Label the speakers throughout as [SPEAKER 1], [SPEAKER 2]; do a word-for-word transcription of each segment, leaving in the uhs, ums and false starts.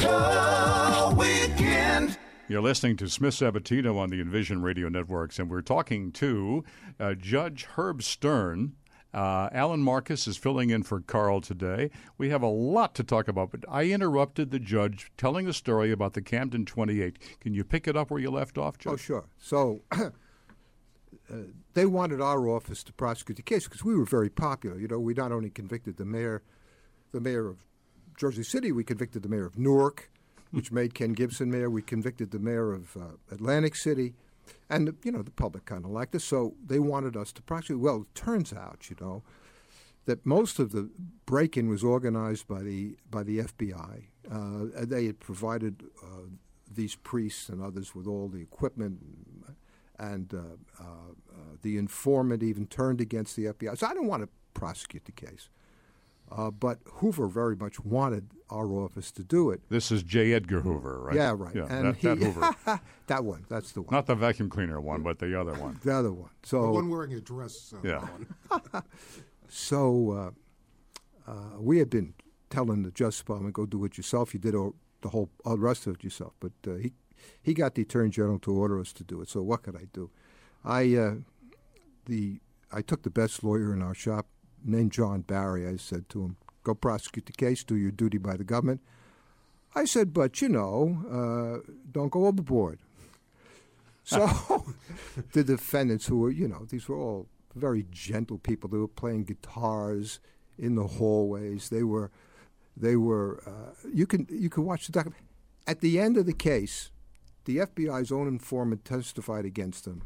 [SPEAKER 1] The Weekend.
[SPEAKER 2] You're listening to Smith Sabatino on the Envision Radio Networks, and we're talking to uh, Judge Herb Stern. Uh, Alan Marcus is filling in for Carl today. We have a lot to talk about, but I interrupted the judge telling the story about the Camden twenty-eight. Can you pick it up where you left off, Judge?
[SPEAKER 3] Oh, sure. So uh, they wanted our office to prosecute the case because we were very popular. You know, we not only convicted the mayor, the mayor of Jersey City, we convicted the mayor of Newark, which made Ken Gibson mayor. We convicted the mayor of uh, Atlantic City. And, you know, the public kind of liked us, so they wanted us to prosecute. Well, it turns out, you know, that most of the break-in was organized by the by the F B I. Uh, they had provided uh, these priests and others with all the equipment, and uh, uh, uh, the informant even turned against the F B I. So I don't want to prosecute the case. Uh, but Hoover very much wanted our office to do it.
[SPEAKER 2] This is J. Edgar Hoover, right?
[SPEAKER 3] Yeah, right.
[SPEAKER 2] Yeah,
[SPEAKER 3] and
[SPEAKER 2] that,
[SPEAKER 3] he,
[SPEAKER 2] that Hoover.
[SPEAKER 3] That one. That's the one.
[SPEAKER 2] Not the vacuum cleaner one, but the other one.
[SPEAKER 3] The other one. So
[SPEAKER 4] the one wearing a dress. Uh,
[SPEAKER 2] yeah.
[SPEAKER 3] so uh, uh, we had been telling the Justice Department, go do it yourself. You did all, the whole all the rest of it yourself. But uh, he he got the Attorney General to order us to do it. So what could I do? I uh, the I took the best lawyer in our shop, named John Barry. I said to him, go prosecute the case, do your duty by the government. I said, but, you know, uh, don't go overboard. So the defendants who were, you know, these were all very gentle people. They were playing guitars in the hallways. They were, they were, uh, you can you can watch the document. At the end of the case, the F B I's own informant testified against them.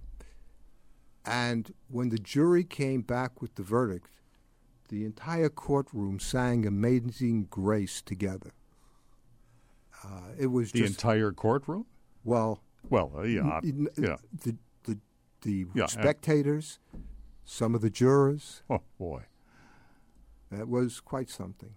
[SPEAKER 3] And when the jury came back with the verdict, the entire courtroom sang Amazing Grace together. Uh, it was
[SPEAKER 2] the
[SPEAKER 3] just,
[SPEAKER 2] entire courtroom?
[SPEAKER 3] Well,
[SPEAKER 2] well, uh, yeah,
[SPEAKER 3] n- n-
[SPEAKER 2] yeah.
[SPEAKER 3] The the the
[SPEAKER 2] yeah,
[SPEAKER 3] spectators, uh, some of the jurors.
[SPEAKER 2] Oh boy,
[SPEAKER 3] that was quite something.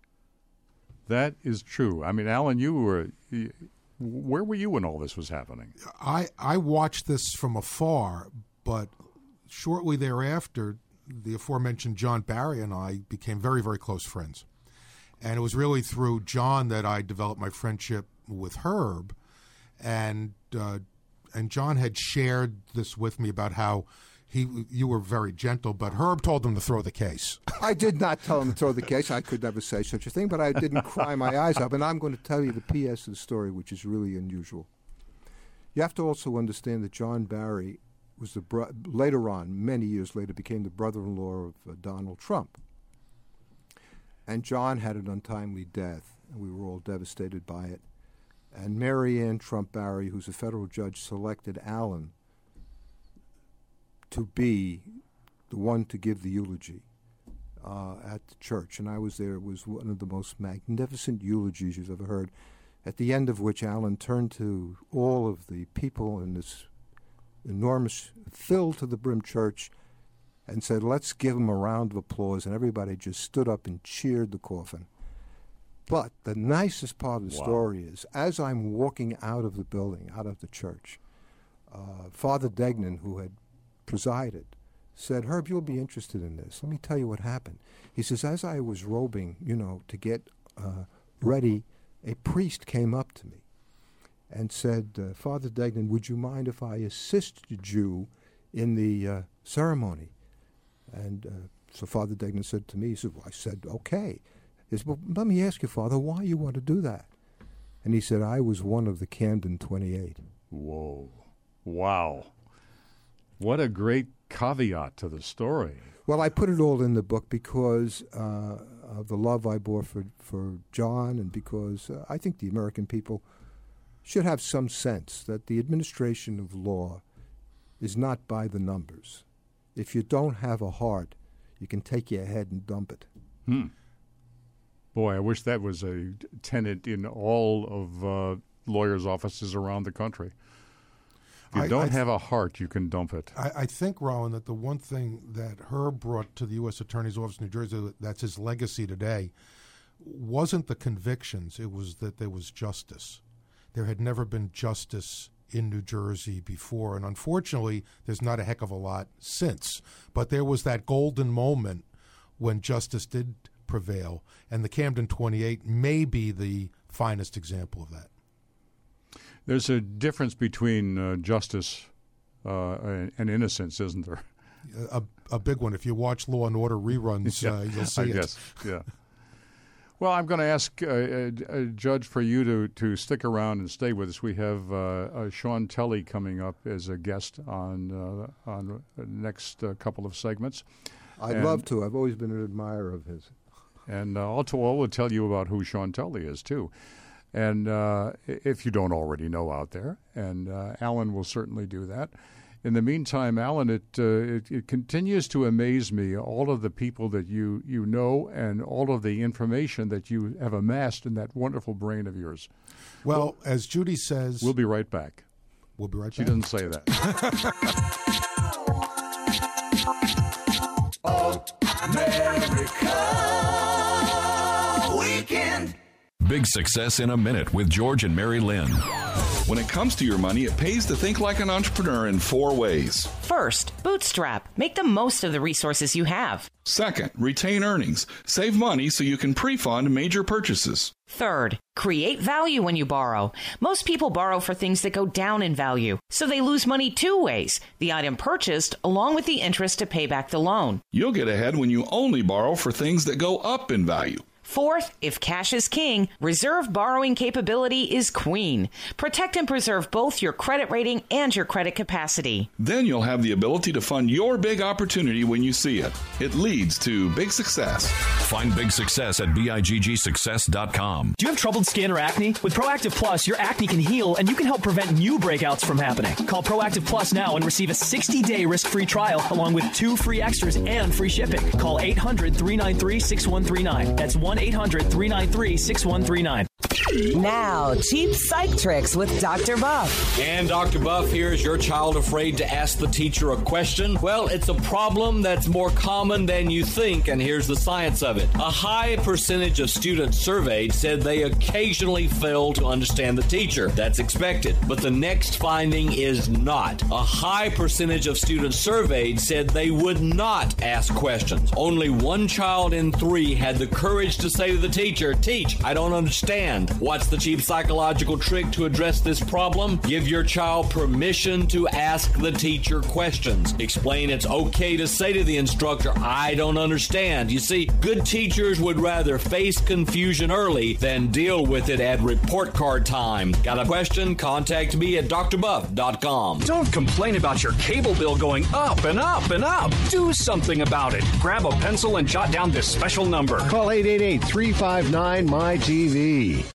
[SPEAKER 2] That is true. I mean, Alan, you were. You, where were you when all this was happening?
[SPEAKER 4] I I watched this from afar, but shortly thereafter, the aforementioned John Barry and I became very, very close friends. And it was really through John that I developed my friendship with Herb. And uh, and John had shared this with me about how he you were very gentle, but Herb told him to throw the case.
[SPEAKER 3] I did not tell him to throw the case. I could never say such a thing, but I didn't cry my eyes out. And I'm going to tell you the P S of the story, which is really unusual. You have to also understand that John Barry was the bro- later on, many years later, became the brother-in-law of uh, Donald Trump. And John had an untimely death, and we were all devastated by it. And Mary Ann Trump Barry, who's a federal judge, selected Alan to be the one to give the eulogy uh, at the church. And I was there. It was one of the most magnificent eulogies you've ever heard, at the end of which Alan turned to all of the people in this enormous, filled to the brim church, and said, let's give him a round of applause. And everybody just stood up and cheered the coffin. But the nicest part of the wow. story is, as I'm walking out of the building, out of the church, uh, Father Degnan, who had presided, said, Herb, you'll be interested in this. Let me tell you what happened. He says, as I was robing, you know, to get uh, ready, a priest came up to me and said, uh, Father Degnan, would you mind if I assisted you in the uh, ceremony? And uh, so Father Degnan said to me, he said, well, I said, okay. He said, well, let me ask you, Father, why you want to do that? And he said, I was one of the Camden twenty-eight.
[SPEAKER 2] Whoa. Wow. What a great caveat to the story.
[SPEAKER 3] Well, I put it all in the book because uh, of the love I bore for, for John, and because uh, I think the American people should have some sense that the administration of law is not by the numbers. If you don't have a heart, you can take your head and dump it.
[SPEAKER 2] Hmm. Boy, I wish that was a tenet in all of uh, lawyers' offices around the country. If you
[SPEAKER 4] I,
[SPEAKER 2] don't
[SPEAKER 4] I th-
[SPEAKER 2] have a heart, you can dump it.
[SPEAKER 4] I, I think, Rowan, that the one thing that Herb brought to the U S Attorney's Office in New Jersey, that's his legacy today, wasn't the convictions. It was that there was justice. There had never been justice in New Jersey before, and unfortunately, there's not a heck of a lot since. But there was that golden moment when justice did prevail, and the Camden twenty-eight may be the finest example of that.
[SPEAKER 2] There's a difference between uh, justice uh, and, and innocence, isn't there?
[SPEAKER 4] A, a big one. If you watch Law and Order reruns,
[SPEAKER 2] yeah,
[SPEAKER 4] uh, you'll see
[SPEAKER 2] I
[SPEAKER 4] it.
[SPEAKER 2] guess, yeah. Well, I'm going to ask uh, uh, Judge for you to, to stick around and stay with us. We have uh, uh, Sean Telley coming up as a guest on uh, on the next uh, couple of segments.
[SPEAKER 3] I'd
[SPEAKER 2] and,
[SPEAKER 3] love to. I've always been an admirer of his.
[SPEAKER 2] And uh, I'll, t- I'll tell you about who Sean Telley is, too. And uh, if you don't already know out there, and uh, Alan will certainly do that. In the meantime, Alan, it, uh, it it continues to amaze me, all of the people that you, you know and all of the information that you have amassed in that wonderful brain of yours.
[SPEAKER 4] Well,
[SPEAKER 2] well
[SPEAKER 4] as Judy says...
[SPEAKER 2] We'll be right back.
[SPEAKER 4] We'll be right
[SPEAKER 2] she
[SPEAKER 4] back.
[SPEAKER 2] She didn't say that.
[SPEAKER 1] America Weekend.
[SPEAKER 5] Big Success in a Minute with George and Mary Lynn.
[SPEAKER 6] When it comes to your money, it pays to think like an entrepreneur in four ways.
[SPEAKER 7] First, bootstrap. Make the most of the resources you have.
[SPEAKER 6] Second, retain earnings. Save money so you can pre-fund major purchases.
[SPEAKER 7] Third, create value when you borrow. Most people borrow for things that go down in value, so they lose money two ways: the item purchased, along with the interest to pay back the loan.
[SPEAKER 6] You'll get ahead when you only borrow for things that go up in value.
[SPEAKER 7] Fourth, if cash is king, reserve borrowing capability is queen. Protect and preserve both your credit rating and your credit capacity.
[SPEAKER 6] Then you'll have the ability to fund your big opportunity when you see it. It leads to big success.
[SPEAKER 5] Find big success at big success dot com.
[SPEAKER 8] Do you have troubled skin or acne? With Proactive Plus, your acne can heal and you can help prevent new breakouts from happening. Call Proactive Plus now and receive a sixty-day risk-free trial along with two free extras and free shipping. Call eight hundred, three nine three, six one three nine. That's one eight hundred, three nine three, six one three nine.
[SPEAKER 9] Now, cheap psych tricks with Doctor Buff.
[SPEAKER 10] And Doctor Buff here. Is your child afraid to ask the teacher a question? Well, it's a problem that's more common than you think, and here's the science of it. A high percentage of students surveyed said they occasionally fail to understand the teacher. That's expected. But the next finding is not. A high percentage of students surveyed said they would not ask questions. Only one child in three had the courage to say to the teacher, "Teach, I don't understand." What's the cheap psychological trick to address this problem? Give your child permission to ask the teacher questions. Explain it's okay to say to the instructor, "I don't understand." You see, good teachers would rather face confusion early than deal with it at report card time. Got a question? Contact me at d r buff dot com.
[SPEAKER 8] Don't complain about your cable bill going up and up and up. Do something about it. Grab a pencil and jot down this special number.
[SPEAKER 11] Call eight eight eight, three five nine, M Y T V.